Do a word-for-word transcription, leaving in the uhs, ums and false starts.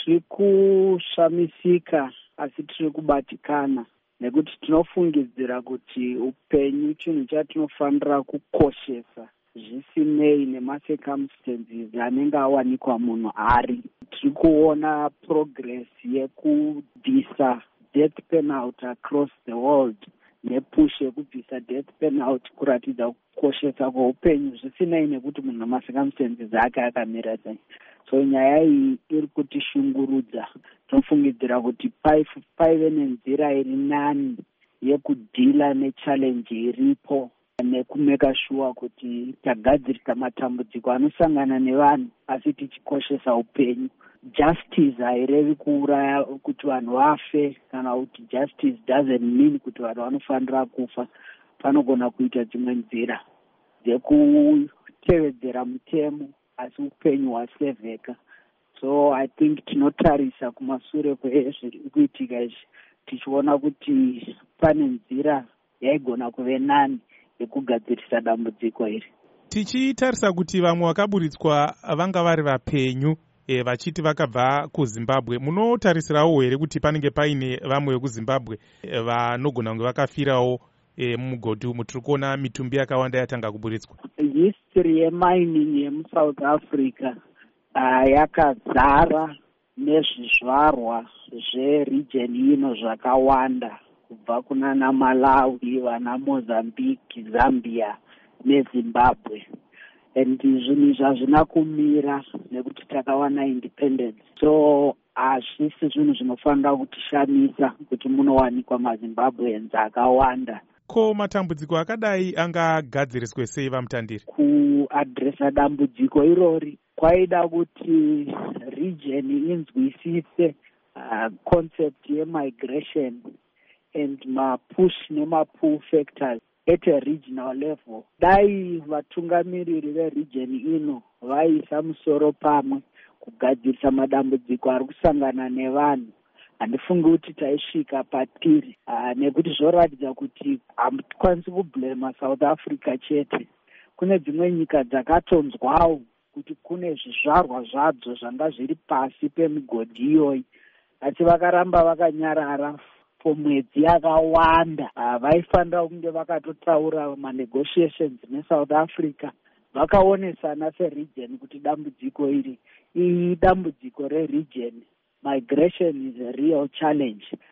tiri kushamisika asi tiri kubatikana, nekuti tinofungidzira kuti upenyu chinhu chatinofanira kukoshesa zvisinei nemacircumstances anenge awanikwa munhu ari. Tiri kuona progress yekubvisa death penalty across the world nepush yekubvisa death penalty kuratidza kukoshesa kweupenyu zvisinei nekuti munhu nemacircumstances ake akamira sei. So nyaya iyi iri kutishungurudza. Tinofungidzira kuti paive nenzira iri nani yekudhila nechallenge iripo nekumeka sure kuti tagadzirisa matambudziko anosangana nevanhu asi tichikoshesa upenyu. Justice hairevi kuuraya kuti vanhu vafe, kana kuti justice doesn't mean kuti vanhu vanofanira kufa. Panogona kuita dzimwe nzira dzekutevedzera mutemo asi upenyu hwasevheka. So I think tinotarisa kumashure kwezviri kuitika izvi tichiona kuti pane nzira yaigona kuve nani yekugadzirisa dambudziko iri. Tichitarisa kuti vamwe vakaburitswa vanga vari vapenyu e, vachiti vakabva kuZimbabwe, munotarisirawo here kuti panenge paine vamwe vekuZimbabwe e, vanogona kunge vakafirawo e, mumugodhi umu? Tiri kuona mitumbi yakawanda yatanga kuburitswa. History yemining yemuSouth Africa uh, yakazara nezvizvarwa zveregion ino zvakawanda kubva kunana Malawi, vana Mozambique, Zambia neZimbabwe. And zvinhu zvazvina kumira nekuti takawana independence. So hazvisi zvinhu zvinofanira kutishamisa kuti munowanikwa maZimbabweans akawanda. Ko matambudziko akadai angagadziriswe sei vaMutandiri? Kuadresa dambudziko irori kwaida kuti region inzwisise uh, concept yemigration and mapush nemapull factors at a regional level. Dai vatungamiriri veregion ino vaisa musoro pamwe kugadzirisa madambudziko ari kusangana nevanhu, handifungi kuti taisvika patiri. Uh, nekuti zvoratidza kuti hatikwanisi kublema South Africa chete. Kune dzimwe nyika dzakatonzwawo kuti kune zvizvarwa zvadzo zvanga zviri pasi pemigodhi iyoyi, asi vakaramba vakanyarara pomwedzi yakawanda. Uh, vaifanira kunge vakatotaura manegotiations neSouth Africa, vakaonesana seregion kuti dambudziko iri iyi dambudziko reregion. Migration is a real challenge.